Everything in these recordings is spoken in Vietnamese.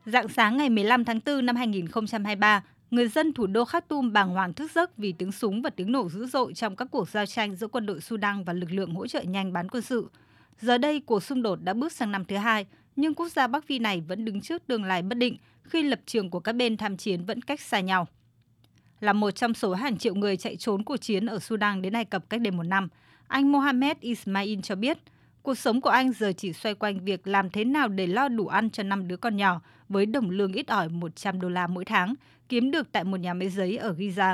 Rạng sáng ngày 15 tháng 4 năm 2023, người dân thủ đô Khartoum bàng hoàng thức giấc vì tiếng súng và tiếng nổ dữ dội trong các cuộc giao tranh giữa quân đội Sudan và lực lượng hỗ trợ nhanh bán quân sự. Giờ đây, cuộc xung đột đã bước sang năm thứ hai, nhưng quốc gia Bắc Phi này vẫn đứng trước tương lai bất định khi lập trường của các bên tham chiến vẫn cách xa nhau. Là một trong số hàng triệu người chạy trốn cuộc chiến ở Sudan đến Ai Cập cách đây một năm, anh Mohamed Ismail cho biết, cuộc sống của anh giờ chỉ xoay quanh việc làm thế nào để lo đủ ăn cho 5 đứa con nhỏ với đồng lương ít ỏi $100 mỗi tháng, kiếm được tại một nhà máy giấy ở Giza.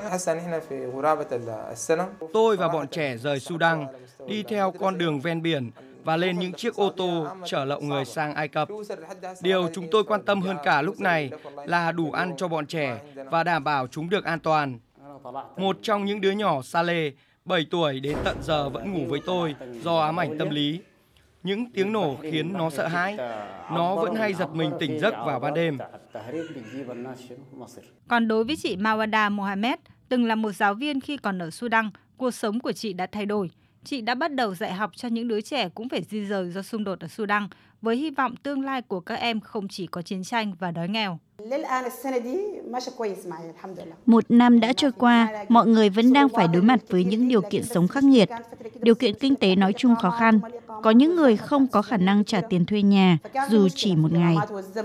Tôi và bọn trẻ rời Sudan, đi theo con đường ven biển và lên những chiếc ô tô chở lậu người sang Ai Cập. Điều chúng tôi quan tâm hơn cả lúc này là đủ ăn cho bọn trẻ và đảm bảo chúng được an toàn. Một trong những đứa nhỏ, Saleh, 7 tuổi, đến tận giờ vẫn ngủ với tôi do ám ảnh tâm lý. Những tiếng nổ khiến nó sợ hãi. Nó vẫn hay giật mình tỉnh giấc vào ban đêm. Còn đối với chị Mawada Mohamed, từng là một giáo viên khi còn ở Sudan, cuộc sống của chị đã thay đổi. Chị đã bắt đầu dạy học cho những đứa trẻ cũng phải di rời do xung đột ở Sudan, với hy vọng tương lai của các em không chỉ có chiến tranh và đói nghèo. Một năm đã trôi qua, mọi người vẫn đang phải đối mặt với những điều kiện sống khắc nghiệt. Điều kiện kinh tế nói chung khó khăn. Có những người không có khả năng trả tiền thuê nhà, dù chỉ một ngày.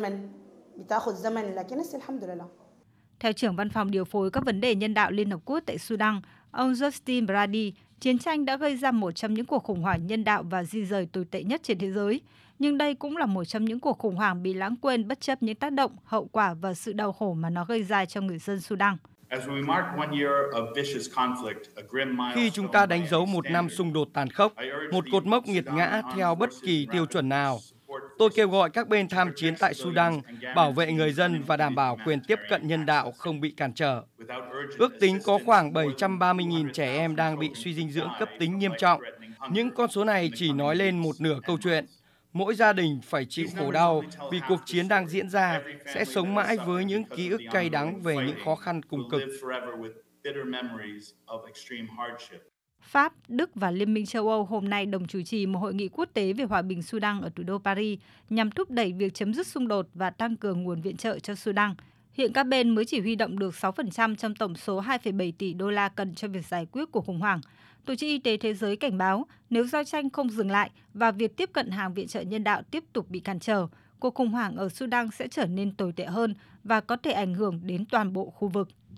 Theo trưởng văn phòng điều phối các vấn đề nhân đạo Liên Hợp Quốc tại Sudan, ông Justin Brady, chiến tranh đã gây ra một trong những cuộc khủng hoảng nhân đạo và di rời tồi tệ nhất trên thế giới. Nhưng đây cũng là một trong những cuộc khủng hoảng bị lãng quên bất chấp những tác động, hậu quả và sự đau khổ mà nó gây ra cho người dân Sudan. Khi chúng ta đánh dấu một năm xung đột tàn khốc, một cột mốc nghiệt ngã theo bất kỳ tiêu chuẩn nào, tôi kêu gọi các bên tham chiến tại Sudan bảo vệ người dân và đảm bảo quyền tiếp cận nhân đạo không bị cản trở. Ước tính có khoảng 730.000 trẻ em đang bị suy dinh dưỡng cấp tính nghiêm trọng. Những con số này chỉ nói lên một nửa câu chuyện. Mỗi gia đình phải chịu khổ đau vì cuộc chiến đang diễn ra, sẽ sống mãi với những ký ức cay đắng về những khó khăn cùng cực. Pháp, Đức và Liên minh châu Âu hôm nay đồng chủ trì một hội nghị quốc tế về hòa bình Sudan ở thủ đô Paris nhằm thúc đẩy việc chấm dứt xung đột và tăng cường nguồn viện trợ cho Sudan. Hiện các bên mới chỉ huy động được 6% trong tổng số 2,7 tỷ đô la cần cho việc giải quyết cuộc khủng hoảng. Tổ chức Y tế Thế giới cảnh báo nếu giao tranh không dừng lại và việc tiếp cận hàng viện trợ nhân đạo tiếp tục bị cản trở, cuộc khủng hoảng ở Sudan sẽ trở nên tồi tệ hơn và có thể ảnh hưởng đến toàn bộ khu vực.